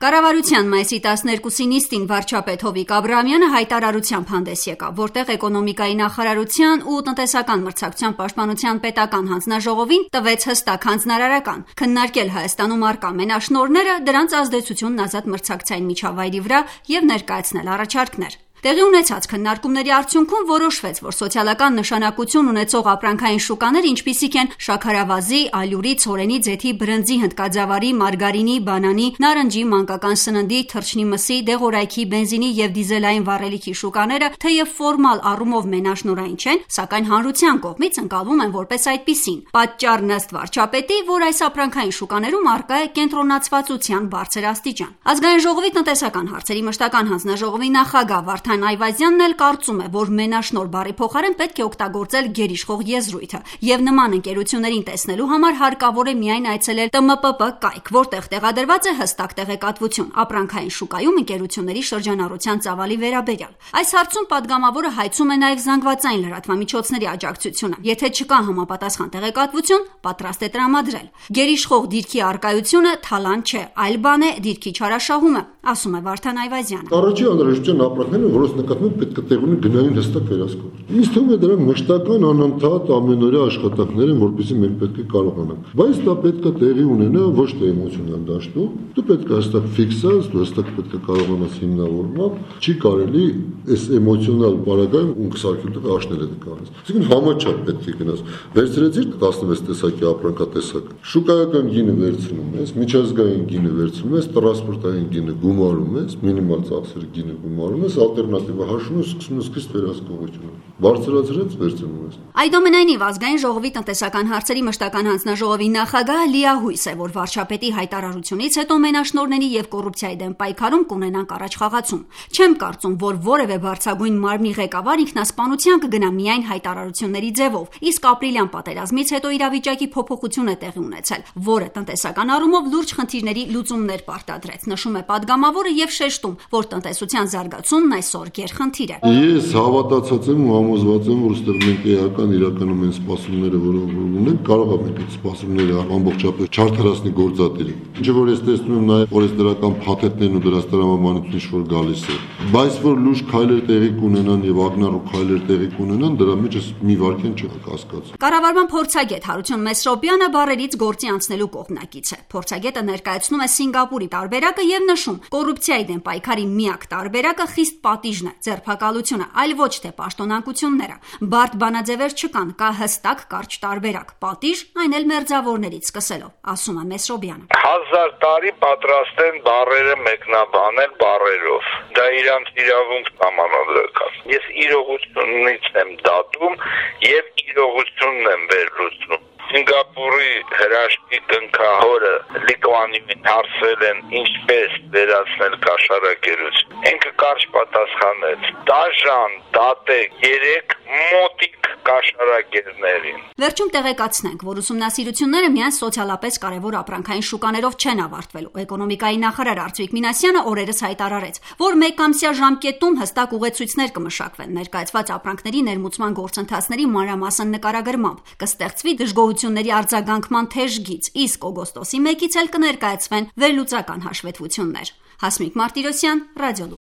Կառավարության մայիսի 12-ի նիստին վարչապետ Հովիկ Աբրահամյանը հայտարարությամբ հանդես եկավ, որտեղ էկոնոմիկայի նախարարության ու տնտեսական մրցակցության պաշտպանության պետական հանձնաժողովին տվեց հստակ հանձնարարական քննարկել Հայաստանում առկա մենաշնորհները, դրանց ազդեցությունն ազատ մրցակցային միջավայրի վրա եւ ներկայացնել առաջարկներ։ Տեղի ունեցած քննարկումների արդյունքում որոշվեց, որ սոցիալական նշանակություն ունեցող ապրանքային շուկաներ, ինչպիսիք են շաքարավազի, ալյուրի, ցորենի, ձեթի, բրնձի, հնդկաձավարի, մարգարինի, բանանի, նարնջի, մանկական սննդի, թռչնի մսի, դեղորայքի, բենզինի եւ դիզելային վառելիքի շուկաները, թեև ֆորմալ առումով մենաշնորհային չեն, սակայն հանրության կողմից ընկալվում են որպես այդպիսին։ Պատճառն ըստ վարչապետի, որ այս ապրանքային շուկաներում առկա է կենտրոնացվածության բարձր աստիճան։ Ազգային ժողովի տնտեսական հարցերի մշտական հանձնաժողովի նախագահ Վարդան Այվազյանն էլ կարծում է, որ մենաշնորհ բառի փոխարեն պետք է օգտագործել գերիշխող եզրույթը եւ նման ընկերություններին տեսնելու համար հարկավոր է միայն այցելել ՏՄՊՊ կայք, որտեղ տեղադրված է հստակ տեղեկատվություն ապրանքային շուկայում ընկերությունների շրջանառության ծավալի վերաբերյալ։ Այս հարցում падգամավորը հայցում է նաեւ զանգվածային լրատվամիջոցների աջակցությունը։ Եթե չկա համապատասխան տեղեկատվություն, պատրաստ է տրամադրել։ Գերիշխող դիրքի արկայությունը թալան չէ, այլ բան է դիրքի չարաշահումը, ասում է Վարդան Այվազյանը։ Առաջի անհրաժեշտության ապրանքները, որոնց նկատմամբ պետք է տեղ ունի գնային հստակ վերահսկում։ Ինձ թվում է դրանք մշտական անընդհատ ամենօրյա աշխատանքներ են, որպեսզի մենք պետք է կարողանանք։ Բայց դա պետք է տեղի ունենա ոչ թե էմոցիոնալ դաշտում, դու պետք է հստակ ֆիքսած, դու հստակ պետք է կարողանաս հիմնավորմամբ, չի կարելի այս էմոցիոնալ բարագայում ունկսարկյունը աշնել է դրանից։ Այսինքն համաչափ պետք է գնաս։ Վերցրեցիր 16 տեսակի ապրանքատեսակ։ Շուկայական գինը վերցնում ես, միջազգային գինը վերցնում ես, տրանսպորտային գինը գումարում ես, մինիմալ ծախսերի գինը գումարում ես, ալտերնատիվը հաշվում ես, սկսում ես քիչ վերահսկողությունը։ Բարձրացրած վերցնում ես։ Այդուամենայնիվ ազգային ժողովի տնտեսական հարցերի մշտական հանձնաժողովի նախագահը լիահույս է, որ վարչապետի հայտարարությունից հետո մենաշնորհների եւ կոռուպցիայի դեմ պայքարում կունենանք առաջխաղացում։ Չեմ կարծում, որ որևէ բարձրագույն մարմնի ղեկավար ինքնասպանության կգնա միայն հայտարարությունների ձևով, իսկ ապրիլյան պատերազմից հետո իրավիճակի փոփոխություն է տեղի ունեցել, որը տնտեսական առումով լուրջ խնդիրների լուծումներ պարտադրեց, նշում է падգամավորը եւ շեշտում, որ տնտեսության զարգացումն այսօր գերխնդիր է։ Ես հավատացած եմ ու համոզված եմ, որ այստեղ մենք իրականում են սպասումները, որոնք ունենք, կարող է մենք այդ սպասումները ամբողջապես չարդարացնի գործադիրը։ Ինչ որ ես տեսնում եմ նաև օրենսդրական փաթեթներն ու դրանց տրամաբանությունն ինչ որ գալիս է։ Բայց որ լուրջ քայլեր տեղի կունենան եւ ակնառու քայլեր տեղի կունենան, դրա մեջ մի վարքեն չի կասկած։ Կառավարման փորձագետ Հարություն Մեսրոպյանը բարերից գործի անցնելու կողմնակից է։ Փորձագետը ներկայացնում է Սինգապուրի տարբերակը եւ նշում, կոռուպցիայի դեմ պայքարի միակ տարբերակը խիստ պատիժն է, ձերբակալությունը, այլ ոչ թե պաշտոնանկությունները։ Բարդ բանաձևեր չկան, կա հստակ կարճ տարբերակ՝ պատիժ, այն էլ մերձավորներից սկսելով, ասում է Մեսրոպյանը։ 1000 տարի պատրաստ են բառերը մեկնաբանել բառերով։ Դա իրանց իրավունք համանadrական։ Ես իրողությունից եմ դատում եւ իրողությունն եմ վերլուծում։ Սինգապուրի հրաշքի տնկահորը Լիկվանին հարցրել են ինչպես վերացնել կաշառակերություն։ Ինքը կարճ պատասխանեց. դաժան, դատեք 3 մոտիկ կաշառակերներին։ Վերջում տեղեկացնենք, որ ուսումնասիրությունները միայն սոցիալապես կարևոր ապրանքային շուկաներով չեն ավարտվելու։ Էկոնոմիկայի նախարար Արծվիկ Մինասյանը օրերս հայտարարեց, որ մեկամսյա ժամկետում հստակ ուղեցույցներ կմշակվեն ներկայացված ապրանքների ներմուծման գործընթացների մանրամասն նկարագրմամբ, կստեղծվի դժգոհությունների արձագանքման թեժ գիծ, իսկ օգոստոսի 1-ից էլ կներկայացվեն վերլուծական հաշվետվություններ։ Հասմիկ Մարտիրոսյան, Ռադիո